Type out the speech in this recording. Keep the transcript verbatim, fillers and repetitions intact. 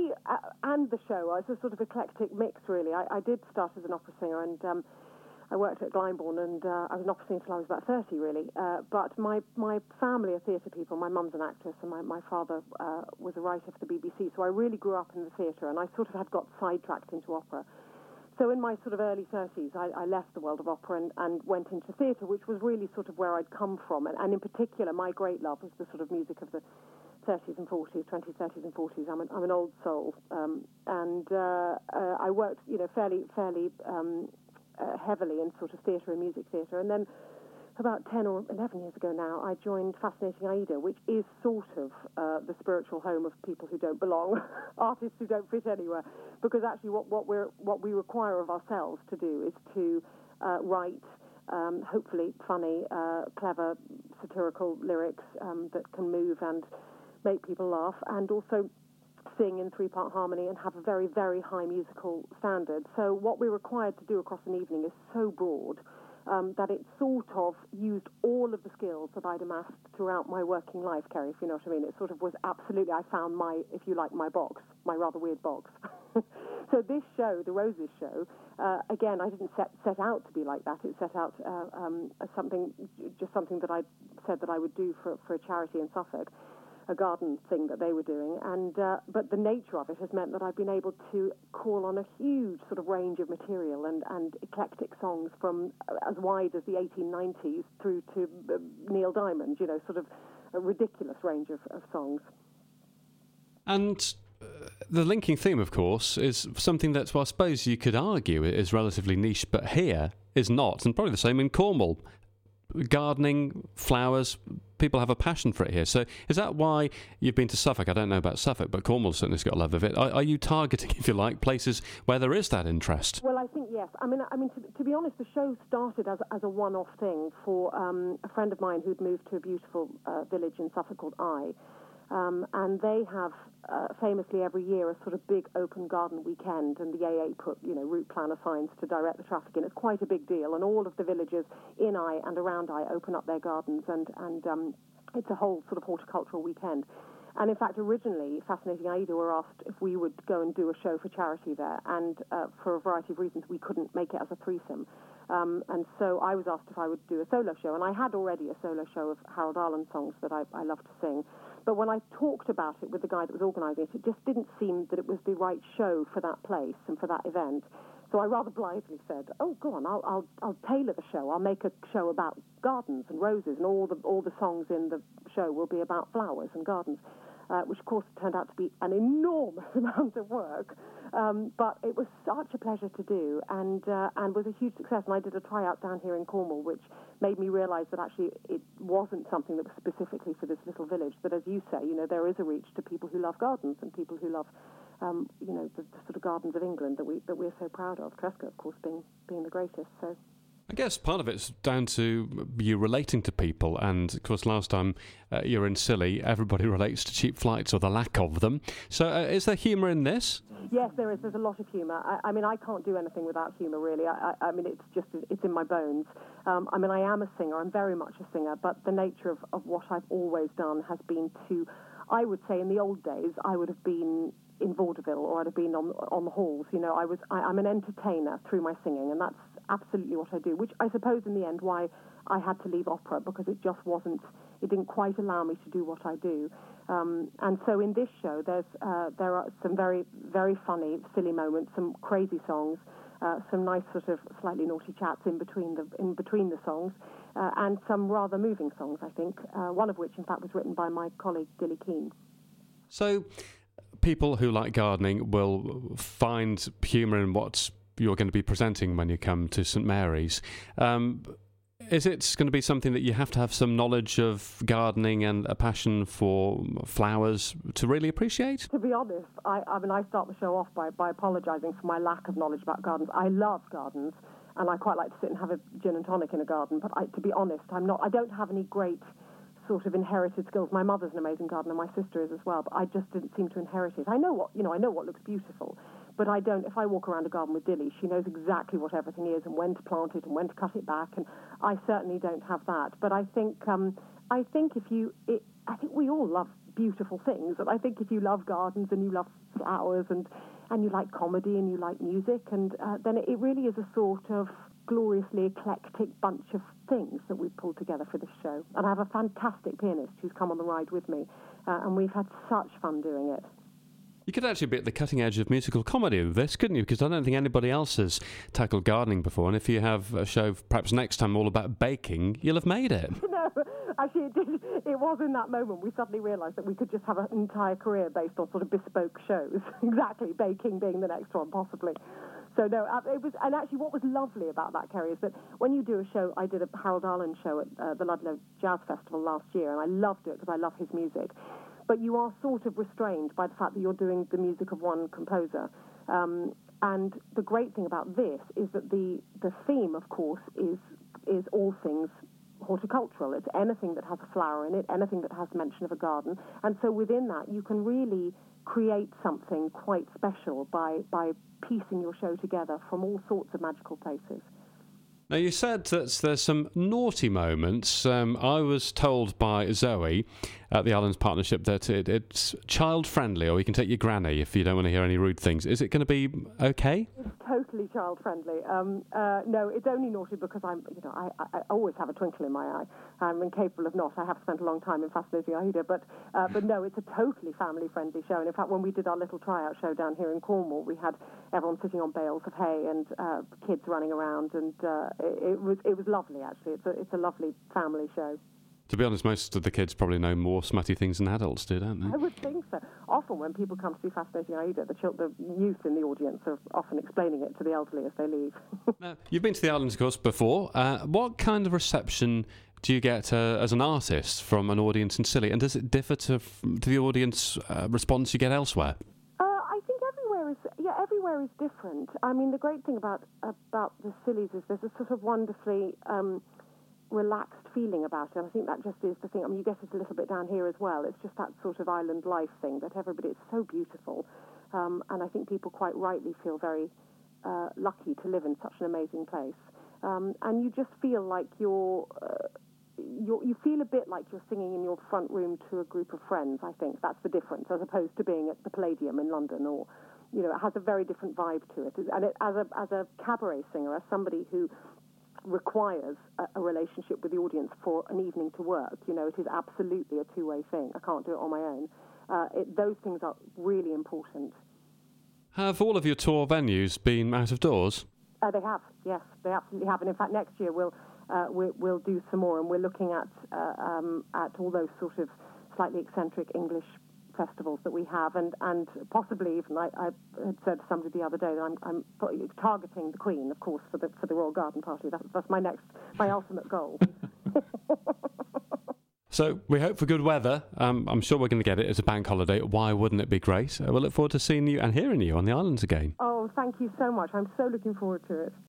me uh, and the show, I was a sort of eclectic mix, really. I, I did start as an opera singer, and um, I worked at Glyndebourne, and uh, I was an opera singer until I was about thirty, really. Uh, but my, my family are theatre people. My mum's an actress, and my, my father uh, was a writer for the B B C, so I really grew up in the theatre, and I sort of had got sidetracked into opera. So in my sort of early thirties, I, I left the world of opera and, and went into theatre, which was really sort of where I'd come from. And, and in particular, my great love was the sort of music of the thirties and forties, twenties, thirties and forties. I'm an, I'm an old soul. Um, and uh, uh, I worked, you know, fairly, fairly um, uh, heavily in sort of theatre and music theatre. And then about ten or eleven years ago now, I joined Fascinating Aida, which is sort of uh, the spiritual home of people who don't belong, artists who don't fit anywhere. Because actually what, what, we're, what we require of ourselves to do is to uh, write, um, hopefully funny, uh, clever, satirical lyrics um, that can move and make people laugh, and also sing in three-part harmony and have a very, very high musical standard. So what we're required to do across an evening is so broad Um, that it sort of used all of the skills that I'd amassed throughout my working life, Kerry, if you know what I mean. It sort of was absolutely, I found my, if you like, my box, my rather weird box. So this show, the Roses show, uh, again, I didn't set, set out to be like that. It set out uh, um, as something, just something that I said that I would do for, for a charity in Suffolk, a garden thing that they were doing, and uh, but the nature of it has meant that I've been able to call on a huge sort of range of material and, and eclectic songs from as wide as the eighteen nineties through to uh, Neil Diamond, you know, sort of a ridiculous range of, of songs. And uh, the linking theme, of course, is something that, well, I suppose you could argue is relatively niche, but here is not, and probably the same in Cornwall. Gardening, flowers, people have a passion for it here. So is that why you've been to Suffolk? I don't know about Suffolk, but Cornwall certainly's got a love of it. Are, are you targeting, if you like, places where there is that interest? Well, I think yes. I mean, I mean, to, to be honest, the show started as, as a one-off thing for um, a friend of mine who'd moved to a beautiful uh, village in Suffolk called Eye. Um, and they have uh, famously every year a sort of big open garden weekend, and the A A put, you know, route planner signs to direct the traffic in. It's quite a big deal, and all of the villages in Eye and around Eye open up their gardens, and, and um, it's a whole sort of horticultural weekend. And in fact, originally, Fascinating Aida were asked if we would go and do a show for charity there, and uh, for a variety of reasons, we couldn't make it as a threesome. Um, and so I was asked if I would do a solo show, and I had already a solo show of Harold Arlen songs that I, I love to sing. But when I talked about it with the guy that was organising it, it just didn't seem that it was the right show for that place and for that event. So I rather blithely said, "Oh, go on, I'll, I'll, I'll tailor the show. I'll make a show about gardens and roses, and all the all the songs in the show will be about flowers and gardens." Uh, which, of course, turned out to be an enormous amount of work. Um, but it was such a pleasure to do, and uh, and was a huge success. And I did a tryout down here in Cornwall, which made me realise that actually it wasn't something that was specifically for this little village. That, as you say, you know, there is a reach to people who love gardens and people who love, um, you know, the, the sort of gardens of England that we that we're so proud of. Tresca, of course, being being the greatest. So. I guess part of it's down to you relating to people, and of course last time uh, you were in Scilly, everybody relates to cheap flights or the lack of them. So uh, is there humour in this? Yes, there is. There's a lot of humour. I, I mean, I can't do anything without humour, really. I, I, I mean, it's just, it's in my bones. Um, I mean, I am a singer. I'm very much a singer, but the nature of, of what I've always done has been to, I would say in the old days, I would have been in vaudeville, or I'd have been on on the halls. You know, I was I, I'm an entertainer through my singing, and that's absolutely what I do. Which I suppose in the end why I had to leave opera, because it just wasn't. It didn't quite allow me to do what I do. Um, and so in this show, there's uh, there are some very very funny, silly moments, some crazy songs, uh, some nice sort of slightly naughty chats in between the in between the songs, uh, and some rather moving songs. I think uh, one of which, in fact, was written by my colleague Dilly Keane. So, people who like gardening will find humour in what you're going to be presenting when you come to St Mary's. Um, is it going to be something that you have to have some knowledge of gardening and a passion for flowers to really appreciate? To be honest, I, I mean, I start the show off by, by apologising for my lack of knowledge about gardens. I love gardens, and I quite like to sit and have a gin and tonic in a garden, but I, to be honest, I'm not. I don't have any great sort of inherited skills. My mother's an amazing gardener, my sister is as well, but I just didn't seem to inherit it. I know what, you know, I know what looks beautiful, but I don't, if I walk around a garden with Dilly, she knows exactly what everything is and when to plant it and when to cut it back, and I certainly don't have that. But I think um, I think if you, it, I think we all love beautiful things, and I think if you love gardens and you love flowers and and you like comedy and you like music, and uh, then it really is a sort of gloriously eclectic bunch of things that we've pulled together for this show. And I have a fantastic pianist who's come on the ride with me, uh, and we've had such fun doing it. You could actually be at the cutting edge of musical comedy with this, couldn't you? Because I don't think anybody else has tackled gardening before, and if you have a show perhaps next time all about baking, you'll have made it. No, actually it did. It was in that moment we suddenly realised that we could just have an entire career based on sort of bespoke shows. Exactly, baking being the next one, possibly. So no, it was, and actually what was lovely about that, Kerry, is that when you do a show, I did a Harold Arlen show at uh, the Ludlow Jazz Festival last year, and I loved it because I love his music. But you are sort of restrained by the fact that you're doing the music of one composer. Um, and the great thing about this is that the, the theme, of course, is is all things horticultural. It's anything that has a flower in it, anything that has mention of a garden. And so within that, you can really create something quite special by, by piecing your show together from all sorts of magical places. Now, you said that there's some naughty moments. Um, I was told by Zoe at the Islands Partnership that it, it's child-friendly, or you can take your granny if you don't want to hear any rude things. Is it going to be okay? It's totally child-friendly. Um, uh, no, it's only naughty because I'm, you know, I, I, I always have a twinkle in my eye. I'm incapable of not. I have spent a long time in Fascinating Aida, but uh, but no, it's a totally family-friendly show. And in fact, when we did our little tryout show down here in Cornwall, we had everyone sitting on bales of hay and uh, kids running around, and uh, it, it was it was lovely. Actually, it's a it's a lovely family show. To be honest, most of the kids probably know more smutty things than adults do, don't they? I would think so. Often when people come to see Fascinating Aida, the, ch- the youth in the audience are often explaining it to the elderly as they leave. Now, you've been to the islands, of course, before. Uh, what kind of reception do you get uh, as an artist from an audience in Scilly? And does it differ to, to the audience uh, response you get elsewhere? Uh, I think everywhere is yeah, everywhere is different. I mean, the great thing about about the Scillies is there's a sort of wonderfully Um, relaxed feeling about it. And I think that just is the thing. I mean, you get it a little bit down here as well. It's just that sort of island life thing that everybody, it's so beautiful. Um, and I think people quite rightly feel very uh, lucky to live in such an amazing place. Um, and you just feel like you're, uh, you're, you feel a bit like you're singing in your front room to a group of friends, I think. That's the difference, as opposed to being at the Palladium in London, or, you know, it has a very different vibe to it. And it, as a as a cabaret singer, as somebody who requires a, a relationship with the audience for an evening to work. You know, it is absolutely a two-way thing. I can't do it on my own. Uh, it, those things are really important. Have all of your tour venues been out of doors? Uh, they have, yes, they absolutely have. And in fact, next year we'll uh, we'll, we'll do some more, and we're looking at uh, um, at all those sort of slightly eccentric English festivals that we have, and, and possibly even I, I had said to somebody the other day that I'm, I'm targeting the Queen, of course, for the for the Royal Garden Party. That's, that's my next, my ultimate goal. So we hope for good weather. Um, I'm sure we're going to get it. It's a bank holiday. Why wouldn't it be great? Uh, we'll look forward to seeing you and hearing you on the islands again. Oh, thank you so much. I'm so looking forward to it.